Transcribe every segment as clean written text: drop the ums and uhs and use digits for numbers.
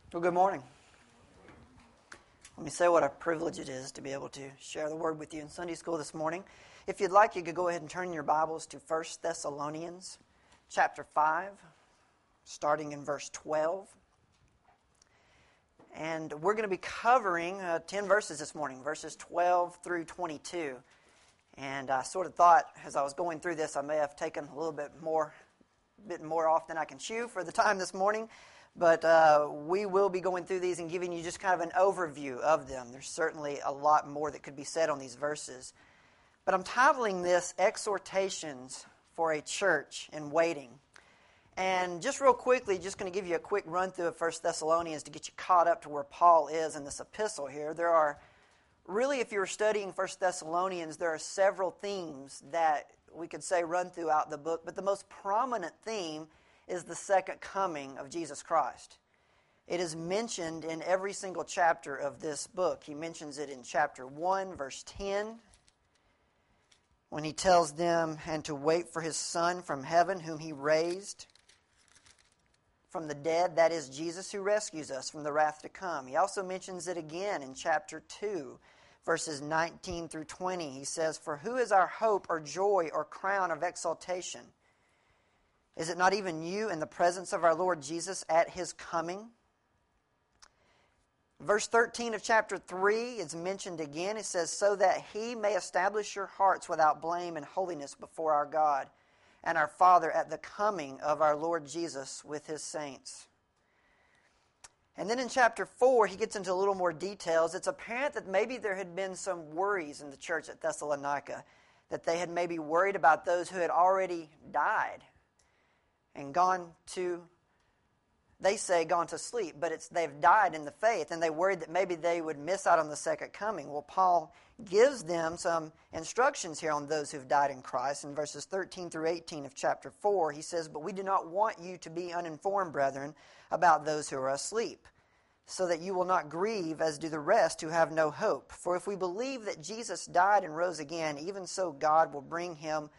Well, good morning. Let me say what a privilege it is to be able to share the Word with you in Sunday school this morning. If you'd like, you could go ahead and turn your Bibles to 1 Thessalonians chapter 5, starting in verse 12. And we're going to be covering 10 verses this morning, verses 12 through 22. And I sort of thought, as I was going through this, I may have taken a little bit more off than I can chew for the time this morning. But we will be going through these and giving you just kind of an overview of them. There's certainly a lot more that could be said on these verses. But I'm titling this Exhortations for a Church in Waiting. And just real quickly, just going to give you a quick run through of 1 Thessalonians to get you caught up to where Paul is in this epistle here. There are, really, if you're studying 1 Thessalonians, there are several themes that we could say run throughout the book. But the most prominent theme is the second coming of Jesus Christ. It is mentioned in every single chapter of this book. He mentions it in chapter 1, verse 10, when he tells them, and to wait for his Son from heaven, whom he raised from the dead, that is Jesus who rescues us from the wrath to come. He also mentions it again in chapter 2, verses 19 through 20. He says, "For who is our hope or joy or crown of exaltation? Is it not even you in the presence of our Lord Jesus at his coming?" Verse 13 of chapter 3 is mentioned again. It says, "So that he may establish your hearts without blame and holiness before our God and our Father at the coming of our Lord Jesus with his saints." And then in chapter 4, he gets into a little more details. It's apparent that maybe there had been some worries in the church at Thessalonica, that they had maybe worried about those who had already died and gone to sleep, but they've died in the faith, and they worried that maybe they would miss out on the second coming. Well, Paul gives them some instructions here on those who've died in Christ. In verses 13 through 18 of chapter 4, he says, "But we do not want you to be uninformed, brethren, about those who are asleep, so that you will not grieve as do the rest who have no hope. For if we believe that Jesus died and rose again, even so God will bring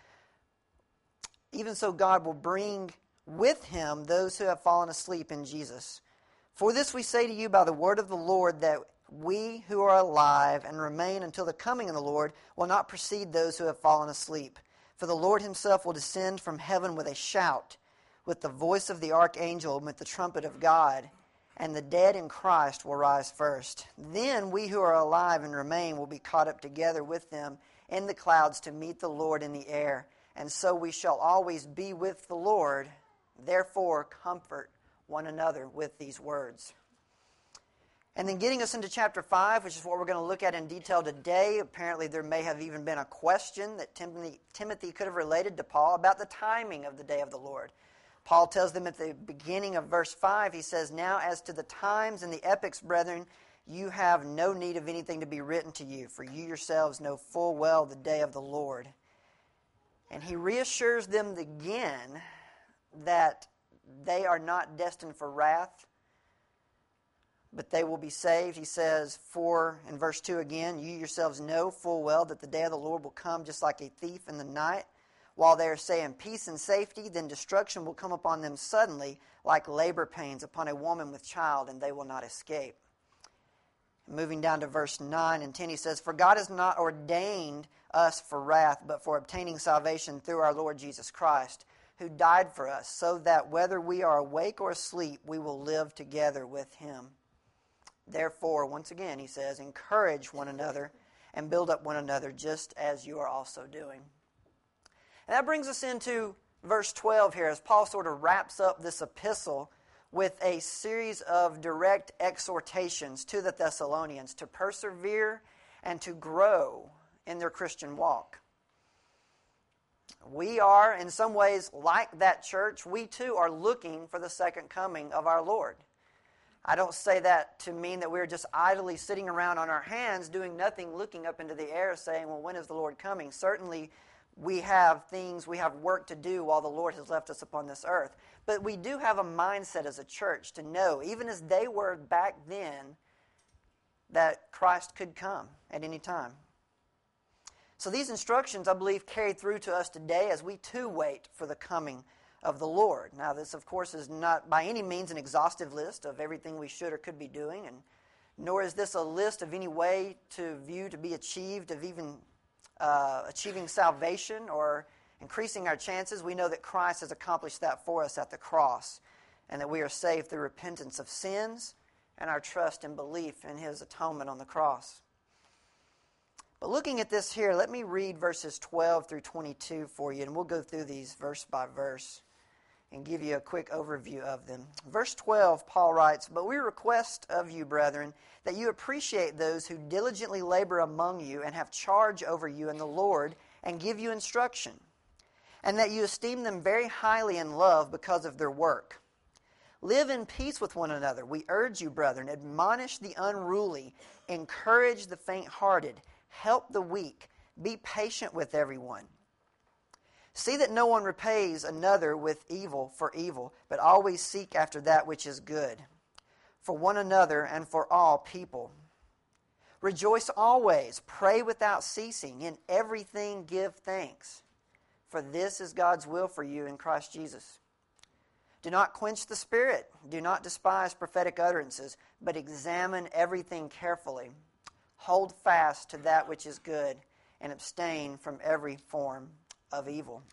with him those who have fallen asleep in Jesus. For this we say to you by the word of the Lord, that we who are alive and remain until the coming of the Lord will not precede those who have fallen asleep. For the Lord himself will descend from heaven with a shout, with the voice of the archangel, and with the trumpet of God, and the dead in Christ will rise first. Then we who are alive and remain will be caught up together with them in the clouds to meet the Lord in the air, and so we shall always be with the Lord. Therefore, comfort one another with these words." And then getting us into chapter 5, which is what we're going to look at in detail today. Apparently there may have even been a question that Timothy could have related to Paul about the timing of the day of the Lord. Paul tells them at the beginning of verse 5, he says, "Now as to the times and the epochs, brethren, you have no need of anything to be written to you, for you yourselves know full well the day of the Lord." And he reassures them again that they are not destined for wrath, but they will be saved. He says, in verse 2 again, "You yourselves know full well that the day of the Lord will come just like a thief in the night. While they are saying peace and safety, then destruction will come upon them suddenly, like labor pains upon a woman with child, and they will not escape." Moving down to verse 9 and 10, he says, "For God has not ordained us for wrath, but for obtaining salvation through our Lord Jesus Christ, who died for us, so that whether we are awake or asleep, we will live together with him. Therefore," once again, he says, "encourage one another and build up one another, just as you are also doing." And that brings us into verse 12 here, as Paul sort of wraps up this epistle with a series of direct exhortations to the Thessalonians to persevere and to grow in their Christian walk. We are, in some ways, like that church. We too are looking for the second coming of our Lord. I don't say that to mean that we're just idly sitting around on our hands doing nothing, looking up into the air saying, well, when is the Lord coming? Certainly we have work to do while the Lord has left us upon this earth. But we do have a mindset as a church to know, even as they were back then, that Christ could come at any time. So these instructions, I believe, carry through to us today as we too wait for the coming of the Lord. Now, this, of course, is not by any means an exhaustive list of everything we should or could be doing, and nor is this a list of any way to view to be achieved of even achieving salvation or increasing our chances. We know that Christ has accomplished that for us at the cross, and that we are saved through repentance of sins and our trust and belief in His atonement on the cross. But looking at this here, let me read verses 12 through 22 for you, and we'll go through these verse by verse and give you a quick overview of them. Verse 12, Paul writes, "But we request of you, brethren, that you appreciate those who diligently labor among you and have charge over you in the Lord and give you instruction, and that you esteem them very highly in love because of their work. Live in peace with one another. We urge you, brethren, admonish the unruly, encourage the faint-hearted, help the weak, be patient with everyone. See that no one repays another with evil for evil, but always seek after that which is good, for one another and for all people. Rejoice always, pray without ceasing, in everything give thanks, for this is God's will for you in Christ Jesus. Do not quench the Spirit, do not despise prophetic utterances, but examine everything carefully. Hold fast to that which is good, and abstain from every form of evil."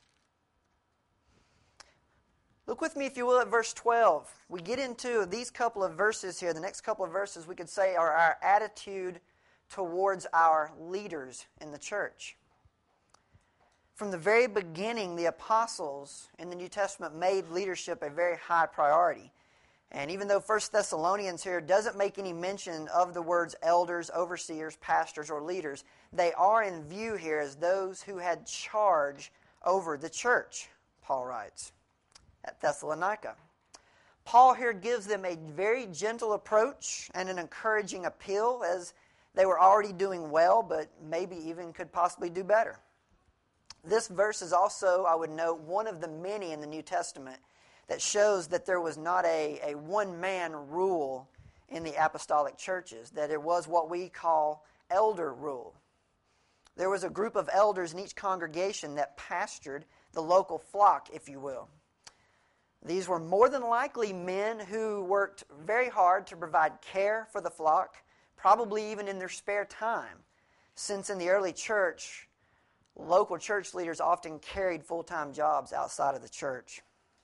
Look with me, if you will, at verse 12. We get into these couple of verses here. The next couple of verses we could say are our attitude towards our leaders in the church. From the very beginning, the apostles in the New Testament made leadership a very high priority. And even though 1 Thessalonians here doesn't make any mention of the words elders, overseers, pastors, or leaders, they are in view here as those who had charge over the church, Paul writes at Thessalonica. Paul here gives them a very gentle approach and an encouraging appeal, as they were already doing well, but maybe even could possibly do better. This verse is also, I would note, one of the many in the New Testament that shows that there was not a one-man rule in the apostolic churches, that it was what we call elder rule. There was a group of elders in each congregation that pastored the local flock, if you will. These were more than likely men who worked very hard to provide care for the flock, probably even in their spare time, since in the early church, local church leaders often carried full-time jobs outside of the church.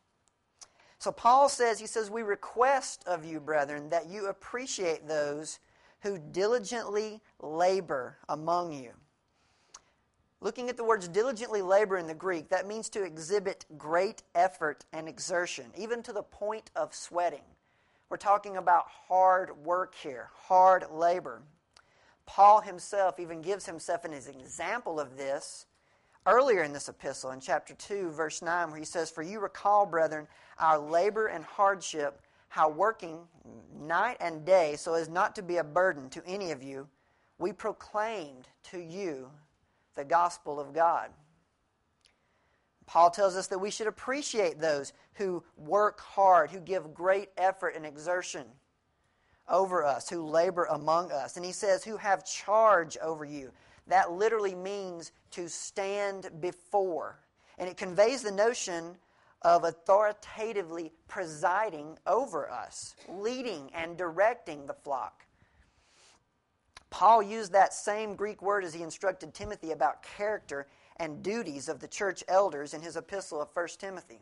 So Paul says, we request of you, brethren, that you appreciate those who diligently labor among you. Looking at the words diligently labor in the Greek, that means to exhibit great effort and exertion, even to the point of sweating. We're talking about hard work here, hard labor. Paul himself even gives himself an example of this earlier in this epistle, in chapter 2, verse 9, where he says, "For you recall, brethren, our labor and hardship, how working night and day, so as not to be a burden to any of you, we proclaimed to you the gospel of God." Paul tells us that we should appreciate those who work hard, who give great effort and exertion over us, who labor among us. And he says, who have charge over you. That literally means to stand before. And it conveys the notion of authoritatively presiding over us, leading and directing the flock. Paul used that same Greek word as he instructed Timothy about character and duties of the church elders in his epistle of 1 Timothy.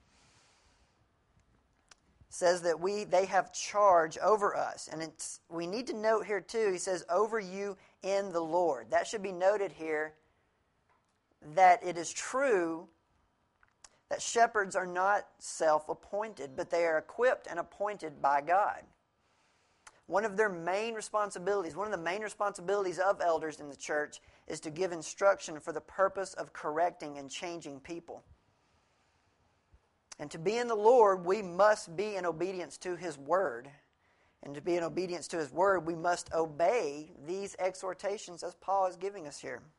It says that they have charge over us. And we need to note here too, he says, over you in the Lord. That should be noted here, that it is true that shepherds are not self-appointed, but they are equipped and appointed by God. One of the main responsibilities of elders in the church is to give instruction for the purpose of correcting and changing people. And to be in the Lord, we must be in obedience to His Word. And to be in obedience to His Word, we must obey these exhortations as Paul is giving us here.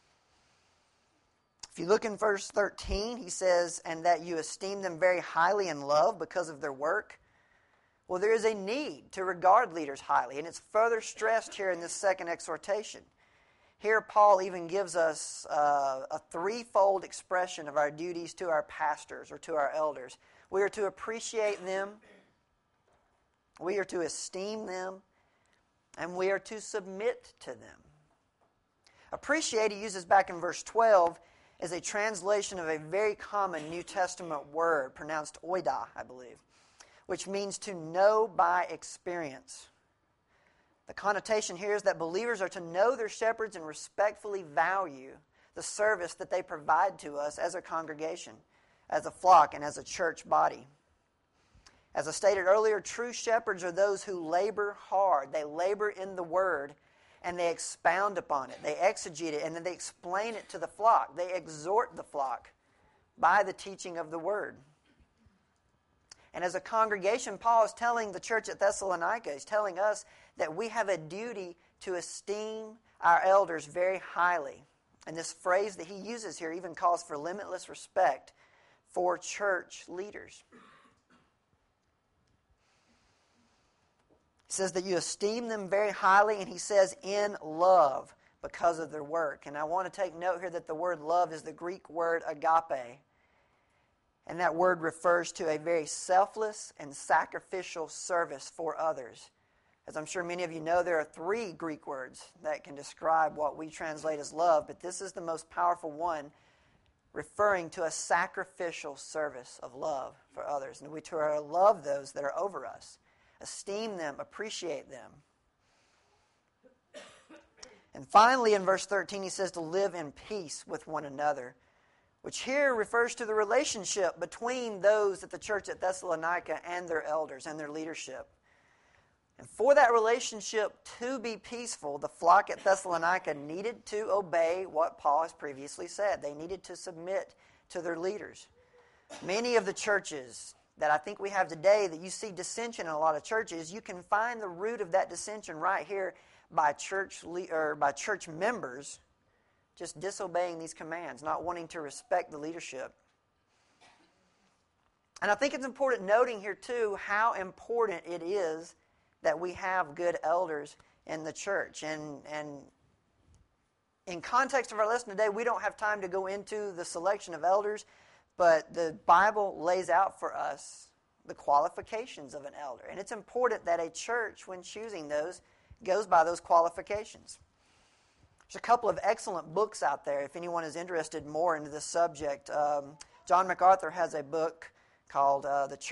If you look in verse 13, he says, "And that you esteem them very highly in love because of their work." Well, there is a need to regard leaders highly, and it's further stressed here in this second exhortation. here Paul even gives us a threefold expression of our duties to our pastors or to our elders. We are to appreciate them, we are to esteem them, and we are to submit to them. Appreciate, he uses back in verse 12, is a translation of a very common New Testament word, pronounced oida, I believe, which means to know by experience. The connotation here is that believers are to know their shepherds and respectfully value the service that they provide to us as a congregation, as a flock, and as a church body. As I stated earlier, true shepherds are those who labor hard. They labor in the Word, and they expound upon it. They exegete it, and then they explain it to the flock. They exhort the flock by the teaching of the Word. And as a congregation, Paul is telling the church at Thessalonica, he's telling us that we have a duty to esteem our elders very highly. And this phrase that he uses here even calls for limitless respect for church leaders. He says that you esteem them very highly, and he says in love because of their work. And I want to take note here that the word love is the Greek word agape. And that word refers to a very selfless and sacrificial service for others. As I'm sure many of you know, there are 3 Greek words that can describe what we translate as love, but this is the most powerful one, referring to a sacrificial service of love for others. And we are to love those that are over us, esteem them, appreciate them. And finally, in verse 13, he says to live in peace with one another, which here refers to the relationship between those at the church at Thessalonica and their elders and their leadership. And for that relationship to be peaceful, the flock at Thessalonica needed to obey what Paul has previously said. They needed to submit to their leaders. Many of the churches that I think we have today that you see dissension in a lot of churches, you can find the root of that dissension right here by church members just disobeying these commands, not wanting to respect the leadership. And I think it's important noting here too how important it is that we have good elders in the church. And in context of our lesson today, we don't have time to go into the selection of elders, but the Bible lays out for us the qualifications of an elder. And it's important that a church, when choosing those, goes by those qualifications. There's a couple of excellent books out there if anyone is interested more into this subject. John MacArthur has a book called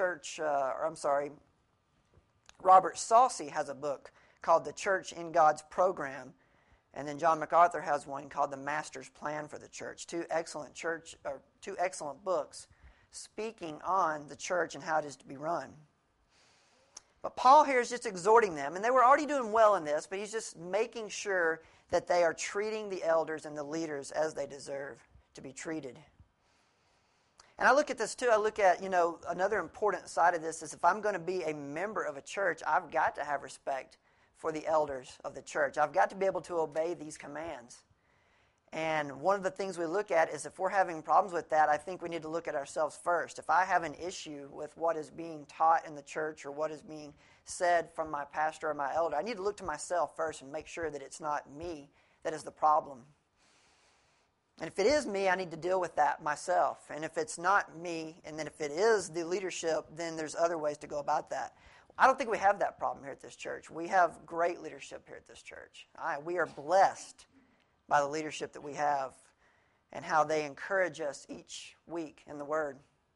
Robert Saucy has a book called The Church in God's Program. And then John MacArthur has one called The Master's Plan for the Church. Two excellent books speaking on the church and how it is to be run. But Paul here is just exhorting them, and they were already doing well in this, but he's just making sure that they are treating the elders and the leaders as they deserve to be treated. And I look at this too, I look at, another important side of this is if I'm going to be a member of a church, I've got to have respect for the elders of the church. I've got to be able to obey these commands. And one of the things we look at is if we're having problems with that, I think we need to look at ourselves first. If I have an issue with what is being taught in the church or what is being said from my pastor or my elder, I need to look to myself first and make sure that it's not me that is the problem. And if it is me, I need to deal with that myself. And if it's not me, and then if it is the leadership, then there's other ways to go about that. I don't think we have that problem here at this church. We have great leadership here at this church. We are blessed by the leadership that we have and how they encourage us each week in the Word.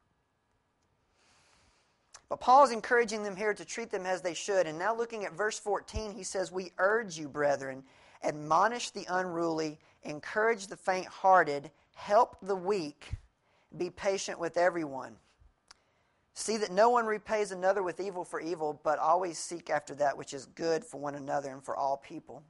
But Paul is encouraging them here to treat them as they should. And now looking at verse 14, he says, "We urge you, brethren, admonish the unruly, encourage the faint-hearted, help the weak, be patient with everyone. See that no one repays another with evil for evil, but always seek after that which is good for one another and for all people."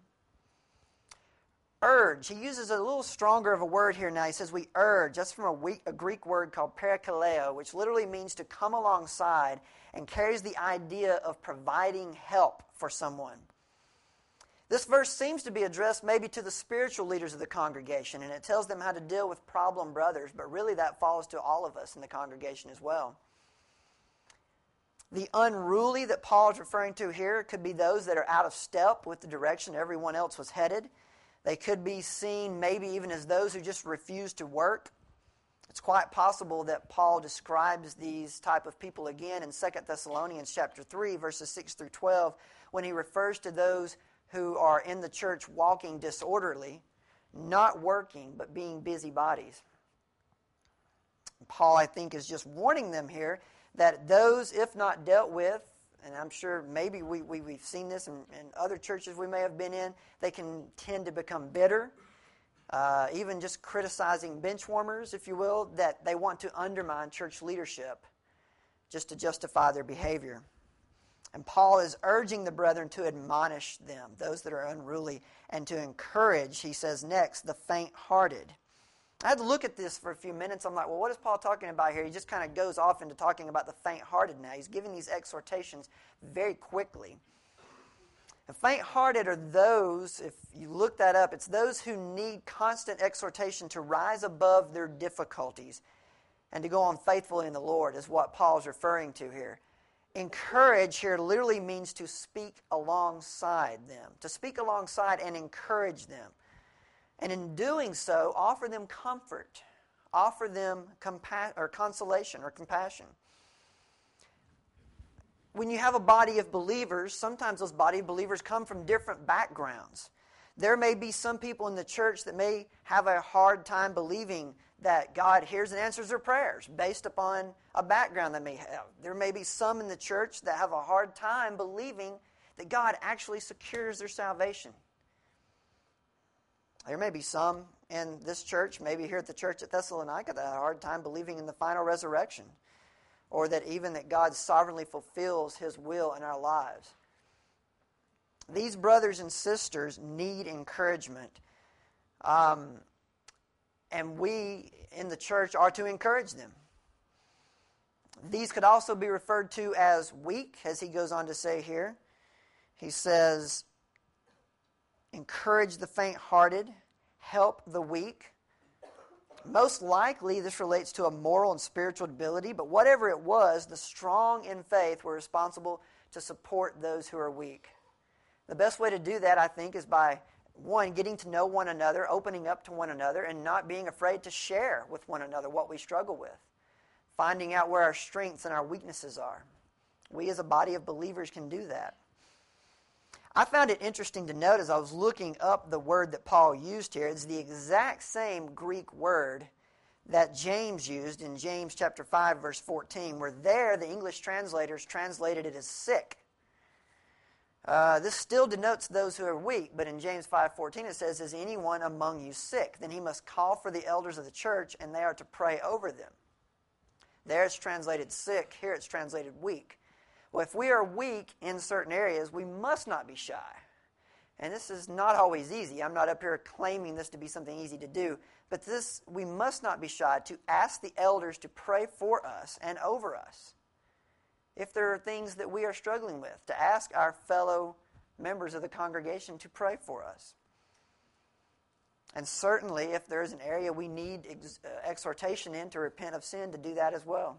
Urge. He uses a little stronger of a word here now. He says we urge. That's from a Greek word called parakaleo, which literally means to come alongside and carries the idea of providing help for someone. This verse seems to be addressed maybe to the spiritual leaders of the congregation, and it tells them how to deal with problem brothers, but really that falls to all of us in the congregation as well. The unruly that Paul is referring to here could be those that are out of step with the direction everyone else was headed. They could be seen maybe even as those who just refuse to work. It's quite possible that Paul describes these type of people again in 2 Thessalonians chapter 3, verses 6 through 12, when he refers to those who are in the church walking disorderly, not working, but being busybodies. Paul, I think, is just warning them here that those, if not dealt with, and I'm sure maybe we've seen this in other churches we may have been in, they can tend to become bitter, even just criticizing bench warmers, if you will, that they want to undermine church leadership just to justify their behavior. And Paul is urging the brethren to admonish them, those that are unruly, and to encourage, he says next, the faint-hearted. I had to look at this for a few minutes. I'm like, well, what is Paul talking about here? He just kind of goes off into talking about the faint-hearted now. He's giving these exhortations very quickly. The faint-hearted are those, if you look that up, it's those who need constant exhortation to rise above their difficulties and to go on faithfully in the Lord, is what Paul's referring to here. Encourage here literally means to speak alongside them, to speak alongside and encourage them. And in doing so, offer them comfort, offer them consolation or compassion. When you have a body of believers, sometimes those body of believers come from different backgrounds. There may be some people in the church that may have a hard time believing that God hears and answers their prayers based upon a background they may have. There may be some in the church that have a hard time believing that God actually secures their salvation. There may be some in this church, maybe here at the church at Thessalonica, that have a hard time believing in the final resurrection, or that even that God sovereignly fulfills His will in our lives. These brothers and sisters need encouragement. And we in the church are to encourage them. These could also be referred to as weak, as he goes on to say here. He says, encourage the faint-hearted, help the weak. Most likely this relates to a moral and spiritual debility, but whatever it was, the strong in faith were responsible to support those who are weak. The best way to do that, I think, is by, one, getting to know one another, opening up to one another, and not being afraid to share with one another what we struggle with. Finding out where our strengths and our weaknesses are. We as a body of believers can do that. I found it interesting to note as I was looking up the word that Paul used here. It's the exact same Greek word that James used in James chapter 5, verse 14, where there the English translators translated it as sick. This still denotes those who are weak, but in James 5:14 it says, is anyone among you sick? Then he must call for the elders of the church, and they are to pray over them. There it's translated sick, here it's translated weak. Well, if we are weak in certain areas, we must not be shy. And this is not always easy. I'm not up here claiming this to be something easy to do, but we must not be shy to ask the elders to pray for us and over us. If there are things that we are struggling with, to ask our fellow members of the congregation to pray for us. And certainly, if there is an area we need exhortation in to repent of sin, to do that as well.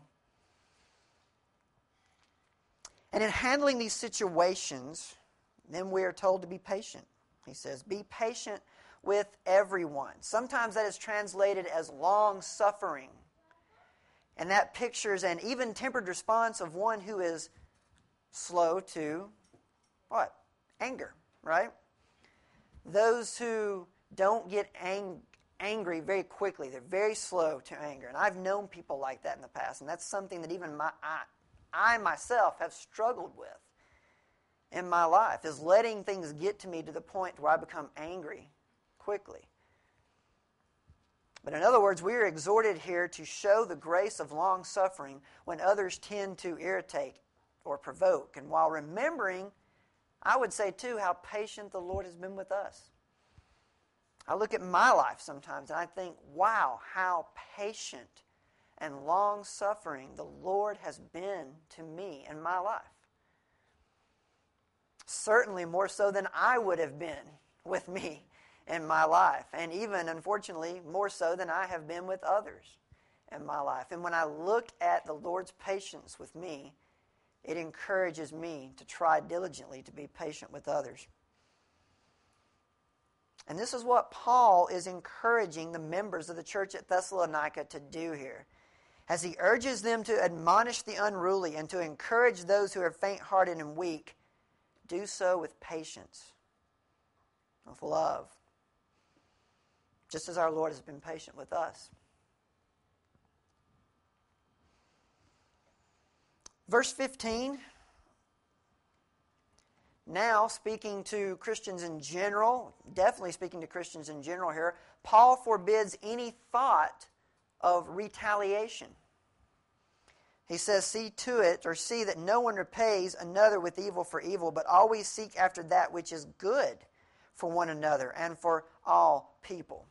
And in handling these situations, then we are told to be patient. He says, be patient with everyone. Sometimes that is translated as long-suffering. And that pictures an even-tempered response of one who is slow to, what? Anger, right? Those who don't get angry very quickly. They're very slow to anger. And I've known people like that in the past. And that's something that even I myself have struggled with in my life, is letting things get to me to the point where I become angry quickly. But in other words, we are exhorted here to show the grace of long-suffering when others tend to irritate or provoke. And while remembering, I would say too, how patient the Lord has been with us. I look at my life sometimes and I think, wow, how patient and long-suffering the Lord has been to me in my life. Certainly more so than I would have been with me in my life, and even, unfortunately, more so than I have been with others in my life. And when I look at the Lord's patience with me, it encourages me to try diligently to be patient with others. And this is what Paul is encouraging the members of the church at Thessalonica to do here. As he urges them to admonish the unruly and to encourage those who are faint-hearted and weak, do so with patience, with love, just as our Lord has been patient with us. Verse 15, now speaking to Christians in general, definitely speaking to Christians in general here, Paul forbids any thought of retaliation. He says, see that no one repays another with evil for evil, but always seek after that which is good for one another and for all people.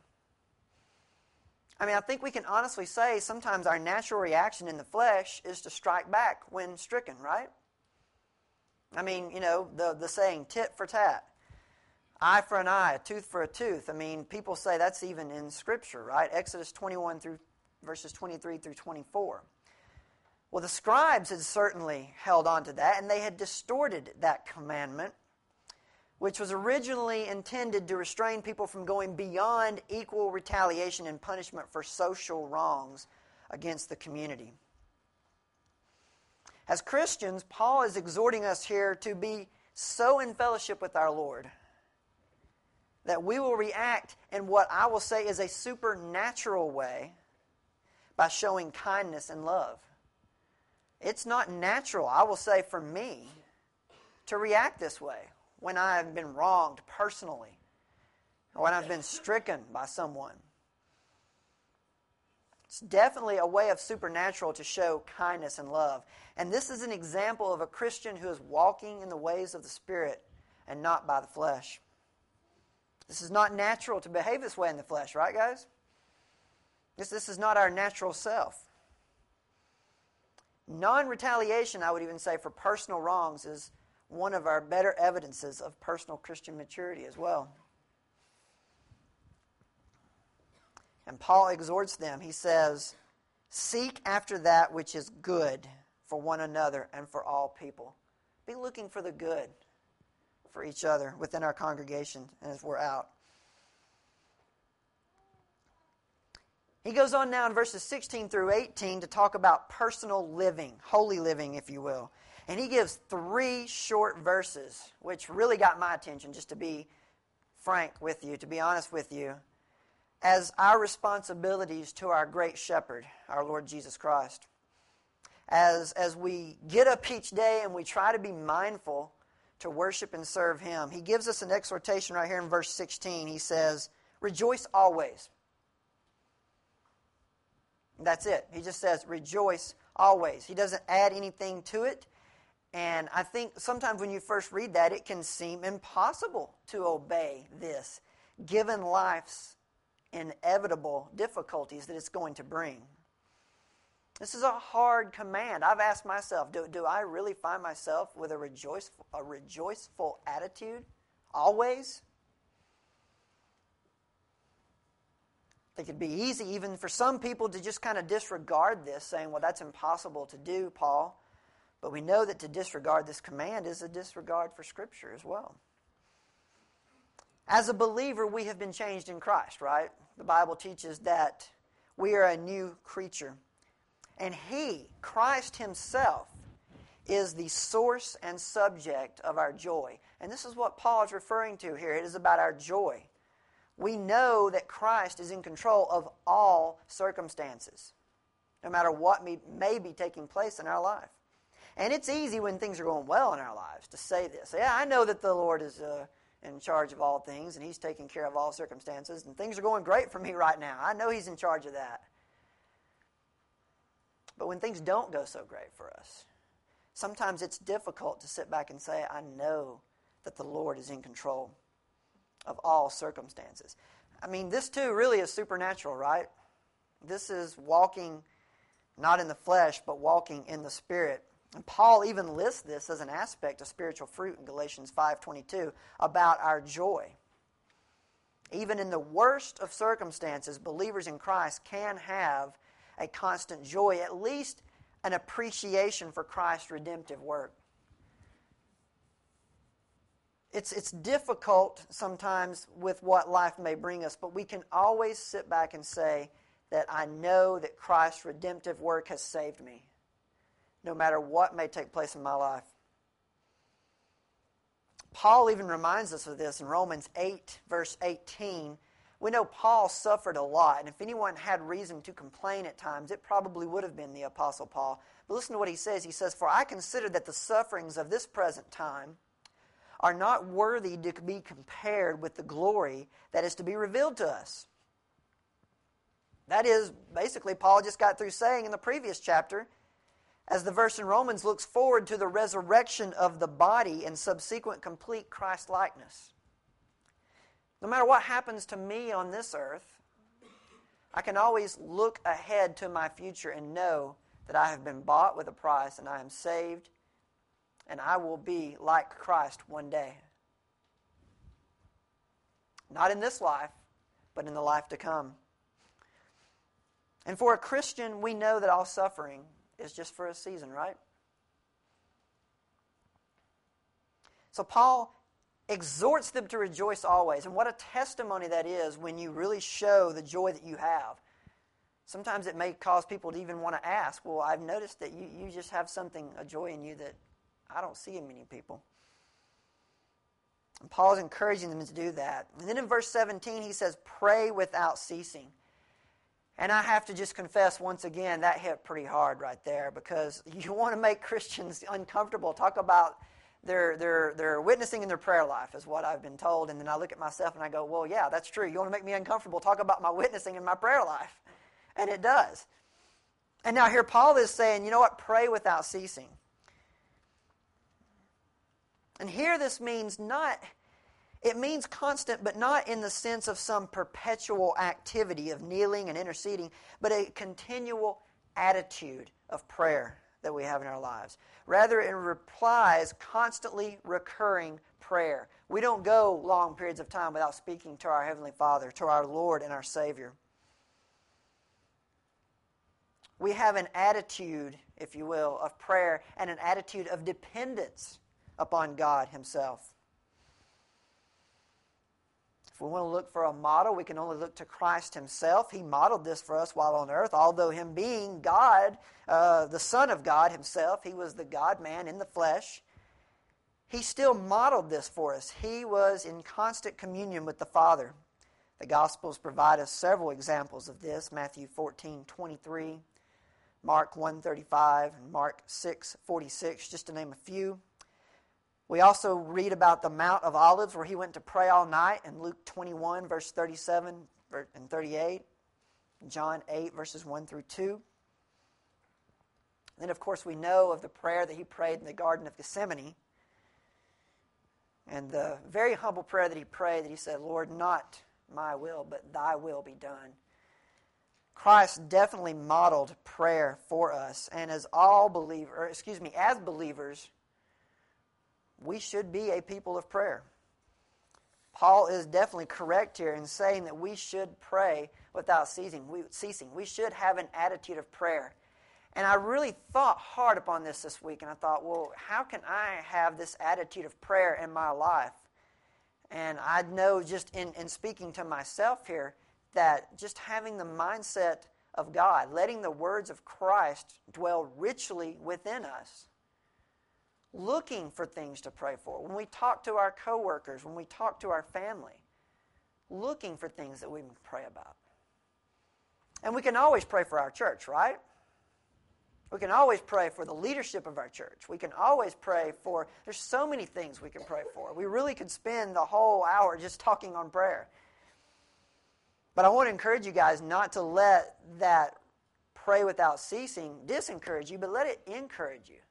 I mean, I think we can honestly say sometimes our natural reaction in the flesh is to strike back when stricken, right? I mean, you know, the saying, tit for tat, eye for an eye, a tooth for a tooth. I mean, people say that's even in Scripture, right? Exodus 21 through verses 23 through 24. Well, the scribes had certainly held on to that, and they had distorted that commandment, which was originally intended to restrain people from going beyond equal retaliation and punishment for social wrongs against the community. As Christians, Paul is exhorting us here to be so in fellowship with our Lord that we will react in what I will say is a supernatural way by showing kindness and love. It's not natural, I will say, for me to react this way when I have been wronged personally or when I've been stricken by someone. It's definitely a way of supernatural to show kindness and love. And this is an example of a Christian who is walking in the ways of the Spirit and not by the flesh. This is not natural to behave this way in the flesh, right, guys? This is not our natural self. Non-retaliation, I would even say, for personal wrongs is one of our better evidences of personal Christian maturity as well. And Paul exhorts them. He says, seek after that which is good for one another and for all people. Be looking for the good for each other within our congregation and as we're out. He goes on now in verses 16 through 18 to talk about personal living, holy living, if you will. And he gives 3 short verses, which really got my attention, just to be frank with you, to be honest with you, as our responsibilities to our great shepherd, our Lord Jesus Christ. As we get up each day and we try to be mindful to worship and serve Him, he gives us an exhortation right here in verse 16. He says, rejoice always. That's it. He just says, rejoice always. He doesn't add anything to it. And I think sometimes when you first read that, it can seem impossible to obey this, given life's inevitable difficulties that it's going to bring. This is a hard command. I've asked myself, do I really find myself with a rejoiceful attitude always? I think it'd be easy even for some people to just kind of disregard this, saying, well, that's impossible to do, Paul. But we know that to disregard this command is a disregard for Scripture as well. As a believer, we have been changed in Christ, right? The Bible teaches that we are a new creature. And He, Christ Himself, is the source and subject of our joy. And this is what Paul is referring to here. It is about our joy. We know that Christ is in control of all circumstances, no matter what may be taking place in our life. And it's easy when things are going well in our lives to say this. Yeah, I know that the Lord is in charge of all things, and He's taking care of all circumstances, and things are going great for me right now. I know He's in charge of that. But when things don't go so great for us, sometimes it's difficult to sit back and say, I know that the Lord is in control of all circumstances. I mean, this too really is supernatural, right? This is walking not in the flesh, but walking in the Spirit. And Paul even lists this as an aspect of spiritual fruit in Galatians 5:22 about our joy. Even in the worst of circumstances, believers in Christ can have a constant joy, at least an appreciation for Christ's redemptive work. it's difficult sometimes with what life may bring us, but we can always sit back and say that I know that Christ's redemptive work has saved me, no matter what may take place in my life. Paul even reminds us of this in Romans 8, verse 18. We know Paul suffered a lot, and if anyone had reason to complain at times, it probably would have been the Apostle Paul. But listen to what he says. He says, "For I consider that the sufferings of this present time are not worthy to be compared with the glory that is to be revealed to us." That is, basically, Paul just got through saying in the previous chapter, as the verse in Romans looks forward to the resurrection of the body and subsequent complete Christ-likeness. No matter what happens to me on this earth, I can always look ahead to my future and know that I have been bought with a price and I am saved and I will be like Christ one day. Not in this life, but in the life to come. And for a Christian, we know that all suffering is just for a season, right? So Paul exhorts them to rejoice always. And what a testimony that is when you really show the joy that you have. Sometimes it may cause people to even want to ask, well, I've noticed that you just have a joy in you that I don't see in many people. And Paul's encouraging them to do that. And then in verse 17 he says, pray without ceasing. And I have to just confess once again, that hit pretty hard right there, because you want to make Christians uncomfortable. Talk about their witnessing in their prayer life is what I've been told. And then I look at myself and I go, well, yeah, that's true. You want to make me uncomfortable? Talk about my witnessing in my prayer life. And it does. And now here Paul is saying, you know what? Pray without ceasing. And here this means it means constant, but not in the sense of some perpetual activity of kneeling and interceding, but a continual attitude of prayer that we have in our lives. Rather, it implies constantly recurring prayer. We don't go long periods of time without speaking to our Heavenly Father, to our Lord and our Savior. We have an attitude, if you will, of prayer and an attitude of dependence upon God Himself. If we want to look for a model, we can only look to Christ Himself. He modeled this for us while on earth. Although Him being God, the Son of God Himself, He was the God-man in the flesh, He still modeled this for us. He was in constant communion with the Father. The Gospels provide us several examples of this. Matthew 14:23, Mark 1:35, and Mark 6:46, just to name a few. We also read about the Mount of Olives where He went to pray all night in Luke 21, verse 37 and 38, John 8, verses 1 through 2. Then, of course, we know of the prayer that He prayed in the Garden of Gethsemane, and the very humble prayer that He prayed, that He said, Lord, not my will, but Thy will be done. Christ definitely modeled prayer for us, and as believers, we should be a people of prayer. Paul is definitely correct here in saying that we should pray without ceasing. We should have an attitude of prayer. And I really thought hard upon this week, and I thought, well, how can I have this attitude of prayer in my life? And I know just in speaking to myself here, that just having the mindset of God, letting the words of Christ dwell richly within us, looking for things to pray for. When we talk to our coworkers, when we talk to our family, looking for things that we can pray about. And we can always pray for our church, right? We can always pray for the leadership of our church. We can always pray for, there's so many things we can pray for. We really could spend the whole hour just talking on prayer. But I want to encourage you guys not to let that pray without ceasing disencourage you, but let it encourage you.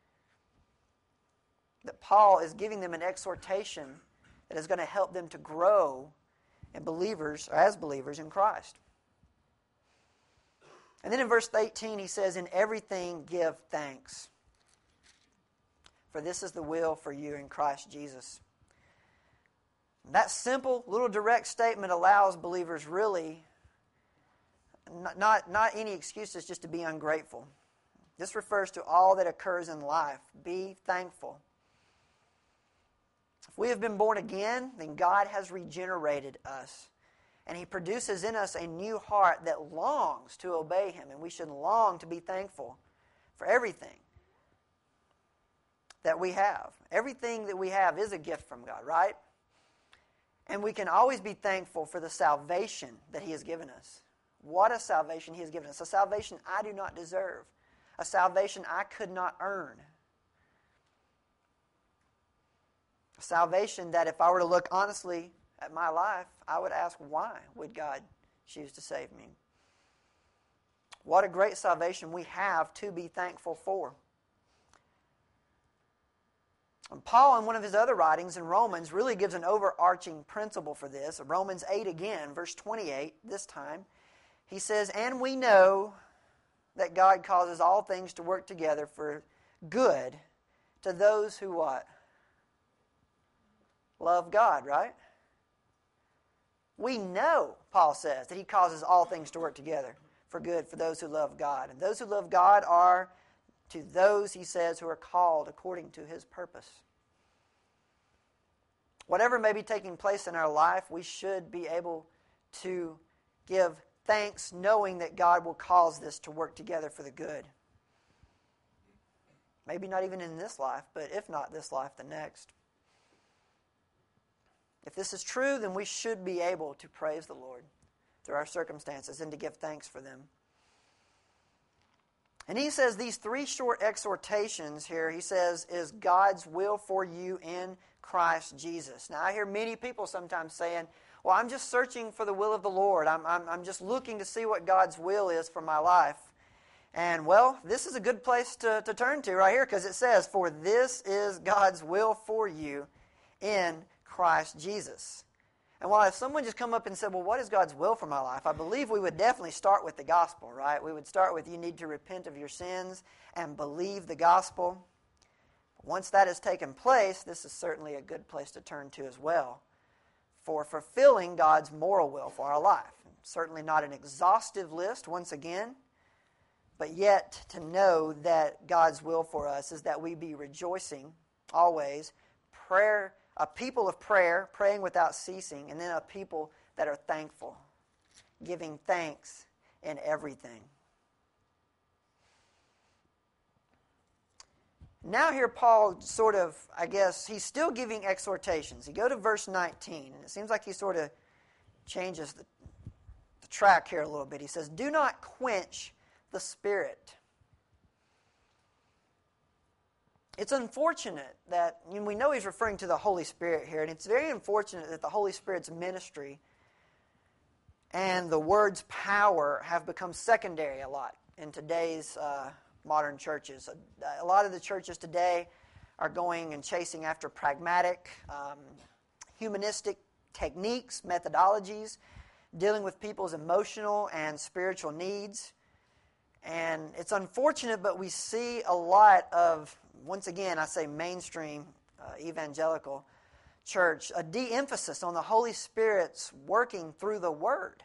That Paul is giving them an exhortation that is going to help them to grow as believers in Christ. And then in verse 18 he says, in everything give thanks, for this is the will for you in Christ Jesus. That simple, little direct statement allows believers really not any excuses just to be ungrateful. This refers to all that occurs in life. Be thankful. If we have been born again, then God has regenerated us. And He produces in us a new heart that longs to obey Him. And we should long to be thankful for everything that we have. Everything that we have is a gift from God, right? And we can always be thankful for the salvation that He has given us. What a salvation He has given us. A salvation I do not deserve. A salvation I could not earn. A salvation that if I were to look honestly at my life, I would ask, why would God choose to save me? What a great salvation we have to be thankful for. And Paul, in one of his other writings in Romans, really gives an overarching principle for this. Romans 8 again, verse 28, this time. He says, and we know that God causes all things to work together for good to those who what? Love God, right? We know, Paul says, that He causes all things to work together for good for those who love God. And those who love God are to those, he says, who are called according to His purpose. Whatever may be taking place in our life, we should be able to give thanks knowing that God will cause this to work together for the good. Maybe not even in this life, but if not this life, the next. If this is true, then we should be able to praise the Lord through our circumstances and to give thanks for them. And he says these three short exhortations here, he says, is God's will for you in Christ Jesus. Now, I hear many people sometimes saying, well, I'm just searching for the will of the Lord. I'm just looking to see what God's will is for my life. And, well, this is a good place to turn to right here because it says, for this is God's will for you in Christ Jesus. And while if someone just come up and said, well, what is God's will for my life? I believe we would definitely start with the gospel, right? We would start with you need to repent of your sins and believe the gospel. Once that has taken place, this is certainly a good place to turn to as well for fulfilling God's moral will for our life. Certainly not an exhaustive list, once again, but yet to know that God's will for us is that we be rejoicing always, a people of prayer, praying without ceasing, and then a people that are thankful, giving thanks in everything. Now here Paul sort of, I guess, he's still giving exhortations. You go to verse 19, and it seems like he sort of changes the track here a little bit. He says, do not quench the Spirit. It's unfortunate that, we know he's referring to the Holy Spirit here, and it's very unfortunate that the Holy Spirit's ministry and the word's power have become secondary a lot in today's modern churches. A lot of the churches today are going and chasing after pragmatic, humanistic techniques, methodologies, dealing with people's emotional and spiritual needs. And it's unfortunate, but we see a lot of, once again, I say mainstream evangelical church, a de-emphasis on the Holy Spirit's working through the Word.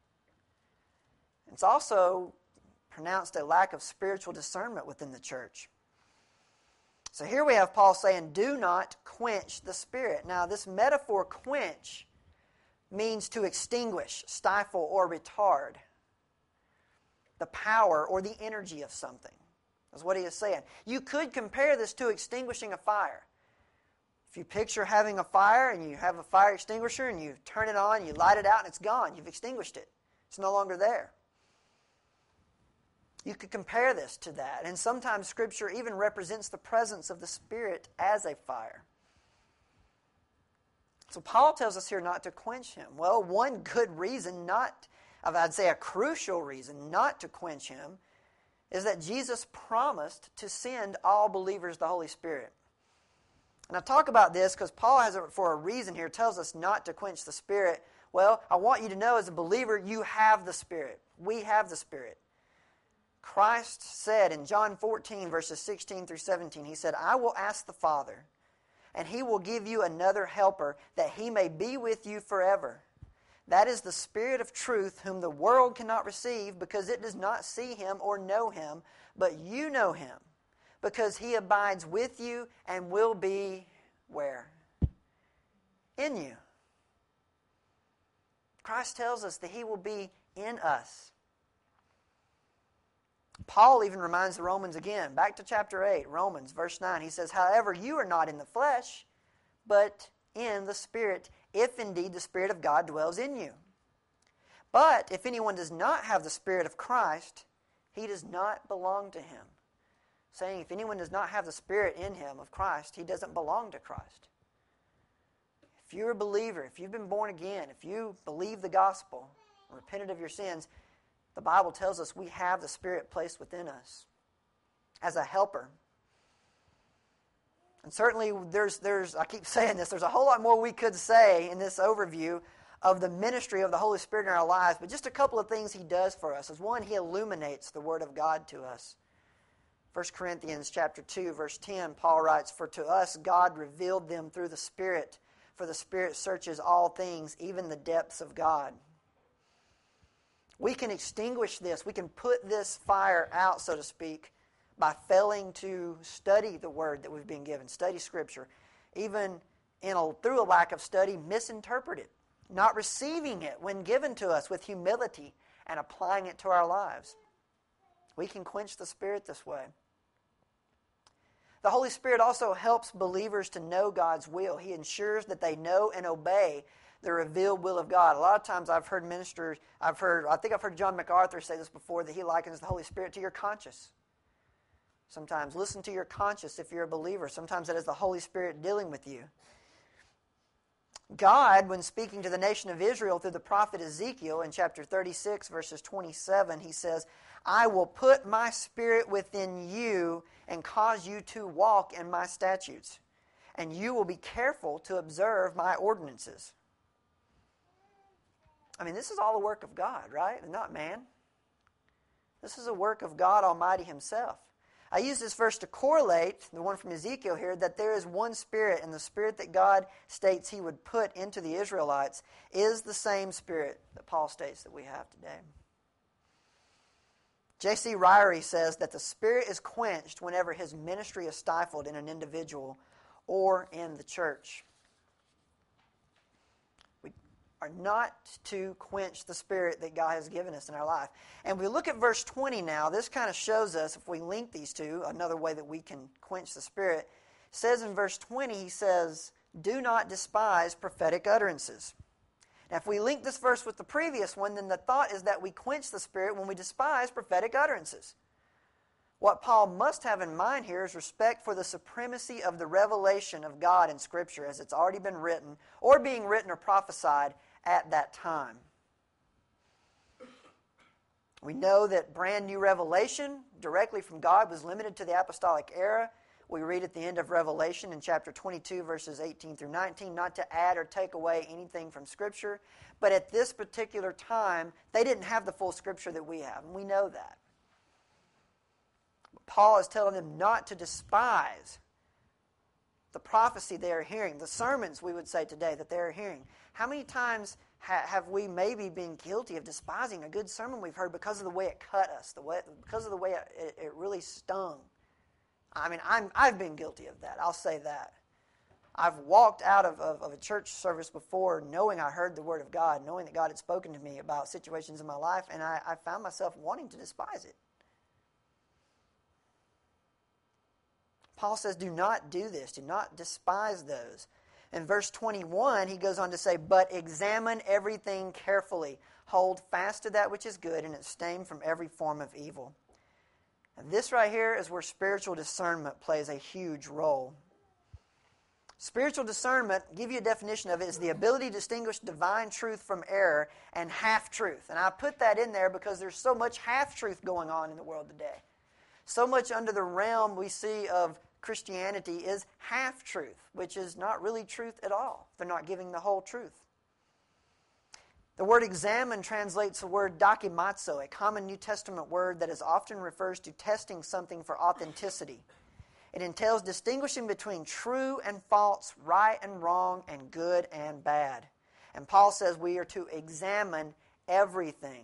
It's also pronounced a lack of spiritual discernment within the church. So here we have Paul saying, do not quench the Spirit. Now this metaphor quench means to extinguish, stifle, or retard the power or the energy of something. That's what he is saying. You could compare this to extinguishing a fire. If you picture having a fire and you have a fire extinguisher and you turn it on, you light it out and it's gone. You've extinguished it. It's no longer there. You could compare this to that. And sometimes Scripture even represents the presence of the Spirit as a fire. So Paul tells us here not to quench Him. Well, one good reason I'd say a crucial reason not to quench Him is that Jesus promised to send all believers the Holy Spirit. And I talk about this because Paul has it for a reason here, tells us not to quench the Spirit. Well, I want you to know as a believer, you have the Spirit. We have the Spirit. Christ said in John 14, verses 16 through 17, He said, I will ask the Father, and He will give you another helper, that He may be with you forever. That is the Spirit of truth, whom the world cannot receive, because it does not see Him or know Him, but you know Him, because He abides with you and will be where? in you. Christ tells us that He will be in us. Paul even reminds the Romans again, back to chapter 8, Romans, verse 9. He says, however, you are not in the flesh, but in the Spirit, if indeed the Spirit of God dwells in you. But if anyone does not have the Spirit of Christ, he does not belong to Him. Saying if anyone does not have the Spirit in him of Christ, he doesn't belong to Christ. If you're a believer, if you've been born again, if you believe the gospel, repented of your sins, the Bible tells us we have the Spirit placed within us as a helper. And certainly there's I keep saying this, there's a whole lot more we could say in this overview of the ministry of the Holy Spirit in our lives, but just a couple of things He does for us. As one, He illuminates the Word of God to us. 1 Corinthians chapter 2, verse 10, Paul writes, for to us God revealed them through the Spirit, for the Spirit searches all things, even the depths of God. We can extinguish this. We can put this fire out, so to speak, by failing to study the Word that we've been given, study Scripture. Even through a lack of study, misinterpret it, not receiving it when given to us with humility and applying it to our lives. We can quench the Spirit this way. The Holy Spirit also helps believers to know God's will. He ensures that they know and obey the revealed will of God. A lot of times I've heard ministers, I think I've heard John MacArthur say this before, that he likens the Holy Spirit to your conscience. Sometimes listen to your conscience if you're a believer. Sometimes that is the Holy Spirit dealing with you. God, when speaking to the nation of Israel through the prophet Ezekiel in chapter 36, verses 27, He says, I will put my Spirit within you and cause you to walk in my statutes, and you will be careful to observe my ordinances. I mean, this is all the work of God, right? And not man. This is a work of God Almighty Himself. I use this verse to correlate, the one from Ezekiel here, that there is one Spirit, and the Spirit that God states He would put into the Israelites is the same Spirit that Paul states that we have today. J.C. Ryrie says that the Spirit is quenched whenever His ministry is stifled in an individual or in the church. We are not to quench the Spirit that God has given us in our life. And we look at verse 20 now. This kind of shows us, if we link these two, another way that we can quench the Spirit. It says in verse 20, he says, do not despise prophetic utterances. Now, if we link this verse with the previous one, then the thought is that we quench the Spirit when we despise prophetic utterances. What Paul must have in mind here is respect for the supremacy of the revelation of God in Scripture as it's already been written or being written or prophesied at that time. We know that brand new revelation directly from God was limited to the apostolic era. We read at the end of Revelation in chapter 22, verses 18 through 19, not to add or take away anything from Scripture. But at this particular time, they didn't have the full Scripture that we have, and we know that. Paul is telling them not to despise the prophecy they are hearing, the sermons, we would say today, that they are hearing. How many times have we maybe been guilty of despising a good sermon we've heard because of the way it cut us, because of the way it really stung? I mean, I've been guilty of that. I'll say that. I've walked out of a church service before knowing I heard the Word of God, knowing that God had spoken to me about situations in my life, and I found myself wanting to despise it. Paul says, do not do this. Do not despise those. In verse 21, he goes on to say, but examine everything carefully. Hold fast to that which is good, and abstain from every form of evil. And this right here is where spiritual discernment plays a huge role. Spiritual discernment, give you a definition of it, is the ability to distinguish divine truth from error and half-truth. And I put that in there because there's so much half-truth going on in the world today. So much under the realm we see of Christianity is half-truth, which is not really truth at all. They're not giving the whole truth. The word examine translates the word dokimazo, a common New Testament word that is often refers to testing something for authenticity. It entails distinguishing between true and false, right and wrong, and good and bad. And Paul says we are to examine everything.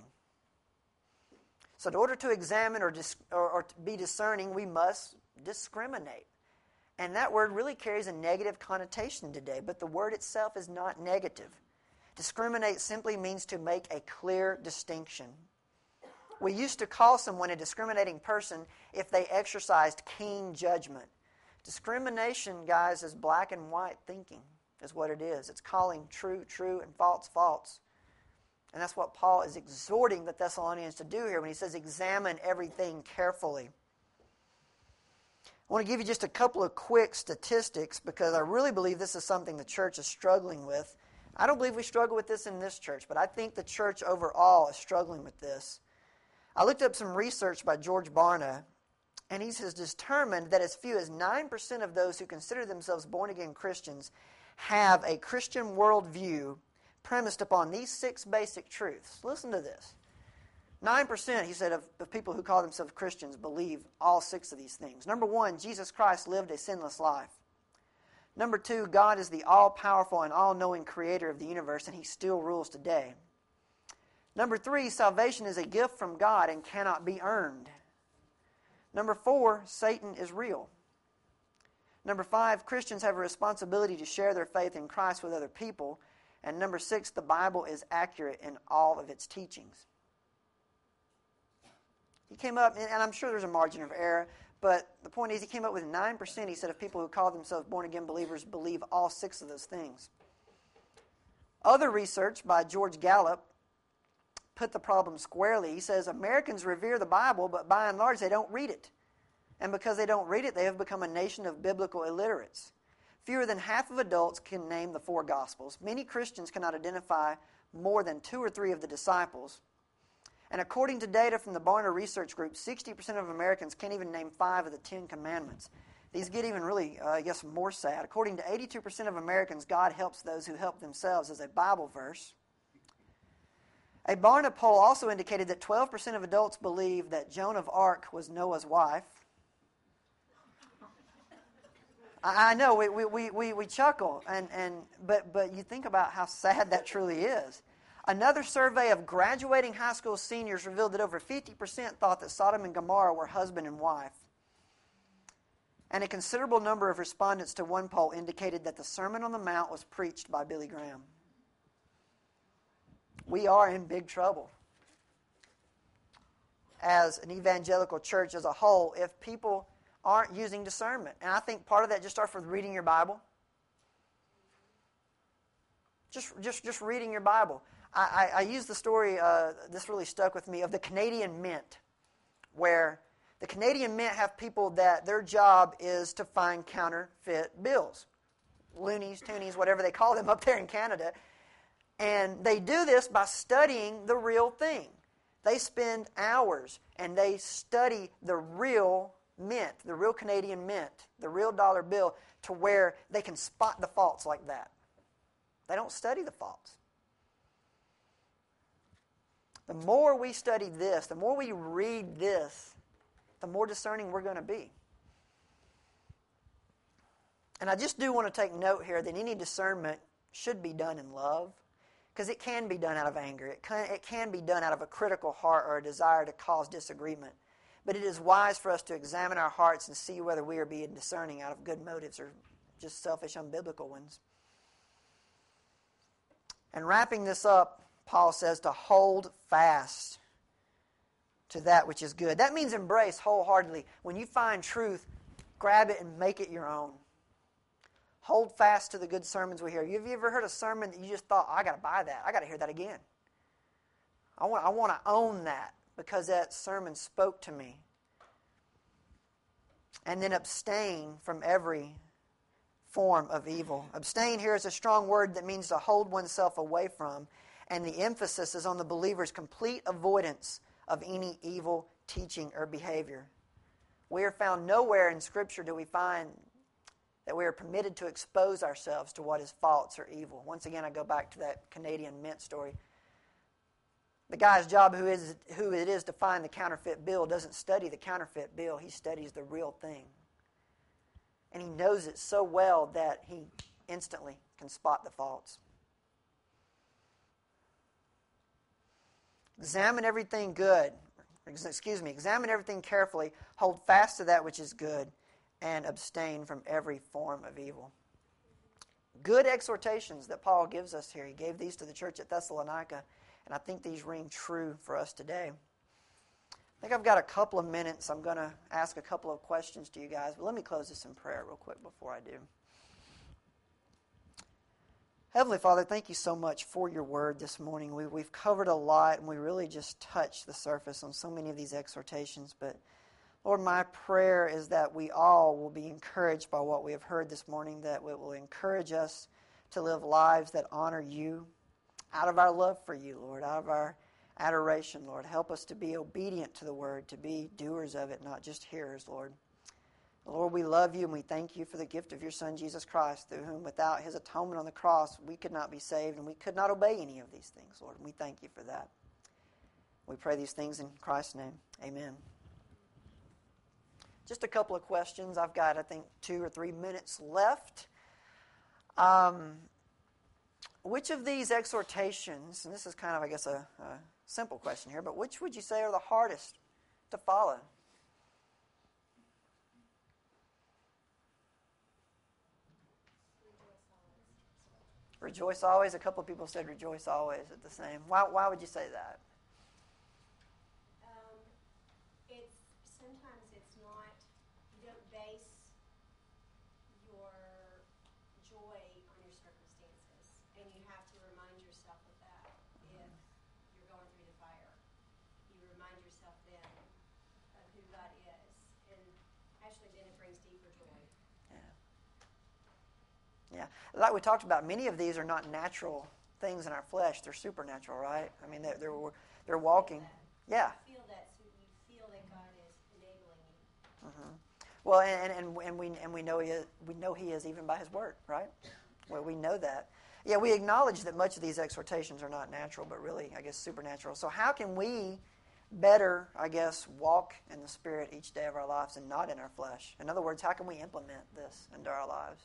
So in order to examine or to be discerning, we must discriminate. And that word really carries a negative connotation today, but the word itself is not negative. Discriminate simply means to make a clear distinction. We used to call someone a discriminating person if they exercised keen judgment. Discrimination, guys, is black and white thinking, is what it is. It's calling true, true, and false, false. And that's what Paul is exhorting the Thessalonians to do here when he says, examine everything carefully. I want to give you just a couple of quick statistics because I really believe this is something the church is struggling with. I don't believe we struggle with this in this church, but I think the church overall is struggling with this. I looked up some research by George Barna, and he has determined that as few as 9% of those who consider themselves born-again Christians have a Christian worldview premised upon these 6 basic truths. Listen to this. 9%, he said, of people who call themselves Christians believe all 6 of these things. Number 1, Jesus Christ lived a sinless life. Number 2, God is the all-powerful and all-knowing creator of the universe, and he still rules today. Number 3, salvation is a gift from God and cannot be earned. Number 4, Satan is real. Number 5, Christians have a responsibility to share their faith in Christ with other people. And number 6, the Bible is accurate in all of its teachings. He came up, and I'm sure there's a margin of error, but the point is he came up with 9%, he said, of people who call themselves born-again believers believe all 6 of those things. Other research by George Gallup put the problem squarely. He says, Americans revere the Bible, but by and large they don't read it. And because they don't read it, they have become a nation of biblical illiterates. Fewer than half of adults can name the 4 Gospels. Many Christians cannot identify more than 2 or 3 of the disciples. And according to data from the Barna Research Group, 60% of Americans can't even name 5 of the 10 Commandments. These get even really, more sad. According to 82% of Americans, God helps those who help themselves is a Bible verse. A Barna poll also indicated that 12% of adults believe that Joan of Arc was Noah's wife. I know, we chuckle, but you think about how sad that truly is. Another survey of graduating high school seniors revealed that over 50% thought that Sodom and Gomorrah were husband and wife. And a considerable number of respondents to one poll indicated that the Sermon on the Mount was preached by Billy Graham. We are in big trouble as an evangelical church as a whole if people aren't using discernment. And I think part of that just starts with reading your Bible. Just reading your Bible. I used the story, this really stuck with me, of the Canadian Mint, where the Canadian Mint have people that their job is to find counterfeit bills. Loonies, toonies, whatever they call them up there in Canada. And they do this by studying the real thing. They spend hours and they study the real mint, the real Canadian mint, the real dollar bill, to where they can spot the faults like that. They don't study the faults. The more we study this, the more we read this, the more discerning we're going to be. And I just do want to take note here that any discernment should be done in love, because it can be done out of anger. It can be done out of a critical heart or a desire to cause disagreement. But it is wise for us to examine our hearts and see whether we are being discerning out of good motives or just selfish, unbiblical ones. And wrapping this up, Paul says to hold fast to that which is good. That means embrace wholeheartedly. When you find truth, grab it and make it your own. Hold fast to the good sermons we hear. Have you ever heard a sermon that you just thought, I got to buy that. I got to hear that again. I want to own that because that sermon spoke to me. And then abstain from every form of evil. Abstain here is a strong word that means to hold oneself away from. And the emphasis is on the believer's complete avoidance of any evil teaching or behavior. We are found nowhere in Scripture do we find that we are permitted to expose ourselves to what is false or evil. Once again, I go back to that Canadian Mint story. The guy's job, who it is to find the counterfeit bill, doesn't study the counterfeit bill. He studies the real thing. And he knows it so well that he instantly can spot the faults. Examine everything carefully, hold fast to that which is good, and abstain from every form of evil. Good exhortations that Paul gives us here. He gave these to the church at Thessalonica, and I think these ring true for us today. I think I've got a couple of minutes. I'm going to ask a couple of questions to you guys, but let me close this in prayer real quick before I do. Heavenly Father, thank you so much for your word this morning. We've covered a lot, and we really just touched the surface on so many of these exhortations, but Lord, my prayer is that we all will be encouraged by what we have heard this morning, that it will encourage us to live lives that honor you out of our love for you, Lord, out of our adoration, Lord. Help us to be obedient to the word, to be doers of it, not just hearers, Lord. Lord, we love you and we thank you for the gift of your Son, Jesus Christ, through whom without his atonement on the cross, we could not be saved and we could not obey any of these things, Lord. And we thank you for that. We pray these things in Christ's name. Amen. Just a couple of questions. I've got, I think, 2 or 3 minutes left. Which of these exhortations, and this is kind of, I guess, a simple question here, but which would you say are the hardest to follow? Rejoice always. A couple of people said rejoice always at the same. Why would you say that? Sometimes it's not, you don't base your joy on your circumstances, and you have to remind yourself of that. If you're going through the fire, you remind yourself then of who God is, and actually then it brings deeper joy. Yeah. Like we talked about, many of these are not natural things in our flesh. They're supernatural, right? I mean, they're walking. Yeah. You feel that, so you feel that God is enabling you. Mm-hmm. Well, and we know He is even by His word, right? Well, we know that. Yeah, we acknowledge that much of these exhortations are not natural, but really, I guess, supernatural. So how can we better, I guess, walk in the Spirit each day of our lives and not in our flesh? In other words, how can we implement this into our lives?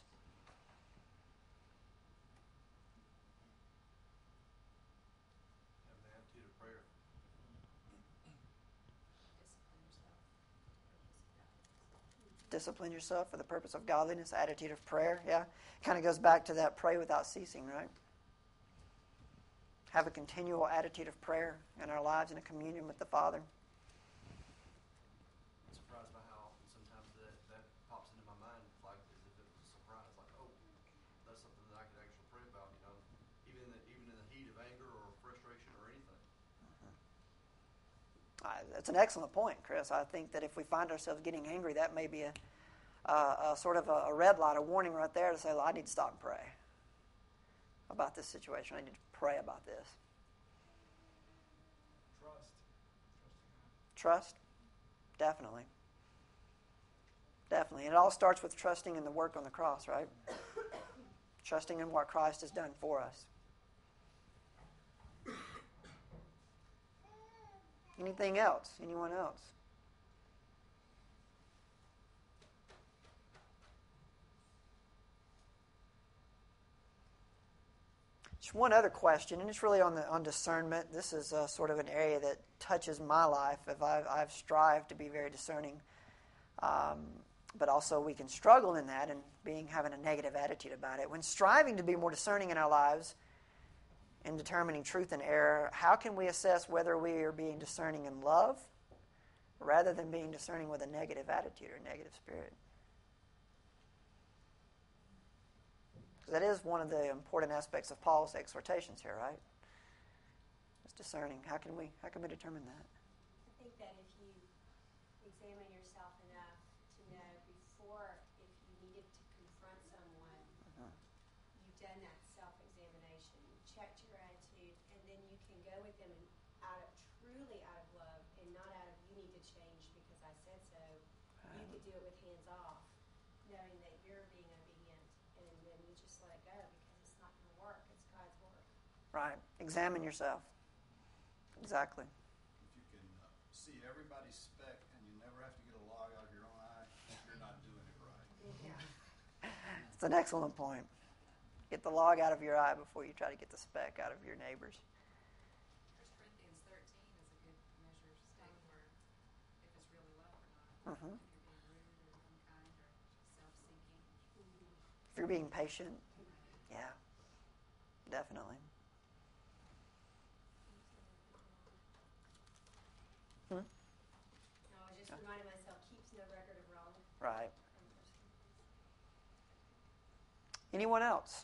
Discipline yourself for the purpose of godliness, attitude of prayer. Yeah, kind of goes back to that pray without ceasing, right? Have a continual attitude of prayer in our lives and a communion with the Father. I'm surprised by how sometimes that pops into my mind like as if it was a surprise, like, oh, that's something that I could actually pray about, even in the heat of anger or frustration or anything. That's an excellent point, Chris. I think that if we find ourselves getting angry, that may be a sort of a red light, a warning right there to say, well, I need to stop and pray about this situation. I need to pray about this. Trust? Definitely. Definitely. And it all starts with trusting in the work on the cross, right? Trusting in what Christ has done for us. Anything else? Anyone else? Just one other question, and it's really on discernment. This is sort of an area that touches my life. I've strived to be very discerning, but also we can struggle in that and having a negative attitude about it. When striving to be more discerning in our lives, in determining truth and error, how can we assess whether we are being discerning in love rather than being discerning with a negative attitude or negative spirit? Because that is one of the important aspects of Paul's exhortations here, right? It's discerning. How can we determine that? I think that if you examine yourself enough to know before, if you needed to confront someone, you've done that self-examination, you checked your attitude, and then you can go with them truly out of love and not out of you need to change because I said so. You could do it with hands off, knowing that you're being obedient, and then you just let it go because it's not going to work. It's God's work. Right. Examine yourself. Exactly. If you can see everybody's speck and you never have to get a log out of your own eye, you're not doing it right. Yeah. It's an excellent point. Get the log out of your eye before you try to get the speck out of your neighbor's. 1 Corinthians 13 is a good measure of state where if it's really love or not. If you're being rude or unkind or you're being patient, yeah, definitely. No, I was just reminding myself, keeps no record of wrong. Right. Anyone else?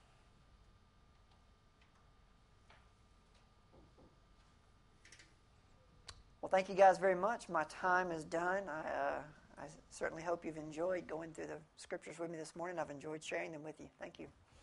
Well, thank you guys very much. My time is done. I certainly hope you've enjoyed going through the scriptures with me this morning. I've enjoyed sharing them with you. Thank you.